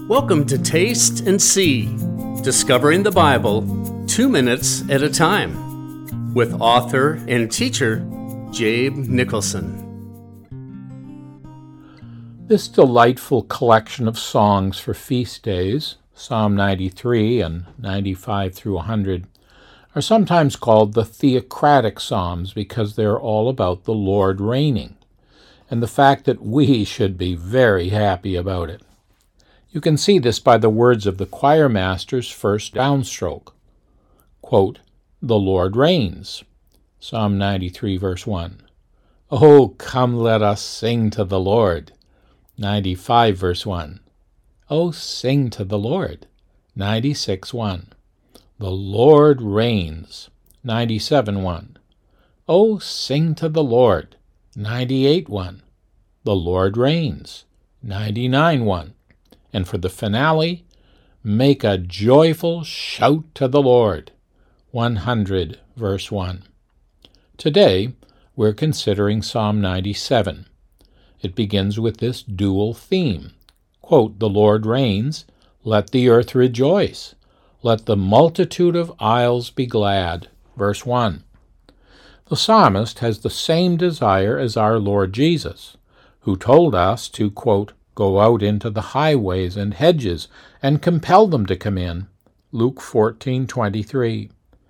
Welcome to Taste and See, discovering the Bible 2 minutes at a time, with author and teacher Jabe Nicholson. This delightful collection of songs for feast days, Psalm 93 and 95 through 100, are sometimes called the theocratic psalms because they're all about the Lord reigning, and the fact that we should be very happy about it. You can see this by the words of the choir master's first downstroke. Quote, "The Lord reigns." Psalm 93, verse 1. "Oh, come let us sing to the Lord." 95, verse 1. "Oh, sing to the Lord." 96, 1. "The Lord reigns." 97, 1. "Oh, sing to the Lord." 98, 1. "The Lord reigns." 99, 1. And for the finale, "Make a joyful shout to the Lord." 100, verse 1. Today, we're considering Psalm 97. It begins with this dual theme. Quote, "The Lord reigns, let the earth rejoice. Let the multitude of isles be glad." Verse 1. The psalmist has the same desire as our Lord Jesus, who told us to, quote, "Go out into the highways and hedges and compel them to come in." Luke 14:23.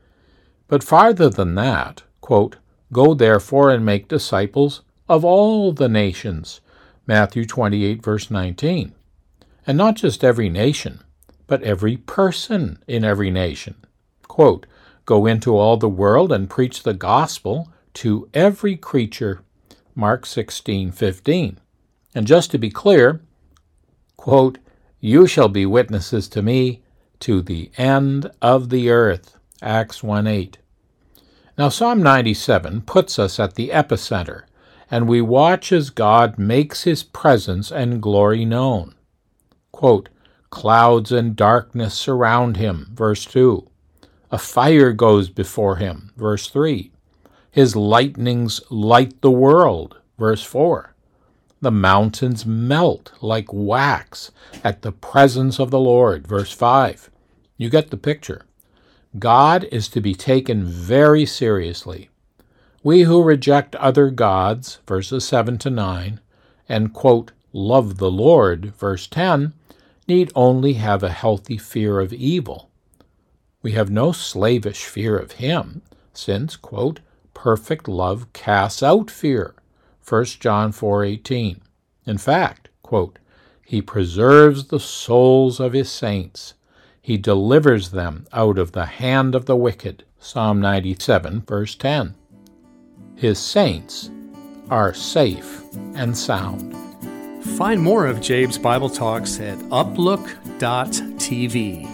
But farther than that, quote, "Go therefore and make disciples of all the nations." Matthew 28, verse 19. And not just every nation, but every person in every nation. Quote, "Go into all the world and preach the gospel to every creature." Mark 16:15. And just to be clear, quote, "You shall be witnesses to me to the end of the earth." Acts 1:8. Now Psalm 97 puts us at the epicenter, and we watch as God makes his presence and glory known. Quote, "Clouds and darkness surround him." Verse 2. "A fire goes before him." Verse 3. "His lightnings light the world." Verse 4. "The mountains melt like wax at the presence of the Lord." Verse 5. You get the picture. God is to be taken very seriously. We who reject other gods, verses 7 to 9, and, quote, "love the Lord," verse 10, need only have a healthy fear of evil. We have no slavish fear of him, since, quote, "perfect love casts out fear." 1 John 4:18. In fact, quote, "He preserves the souls of his saints. He delivers them out of the hand of the wicked." Psalm 97, verse 10. His saints are safe and sound. Find more of Jabe's Bible Talks at uplook.tv.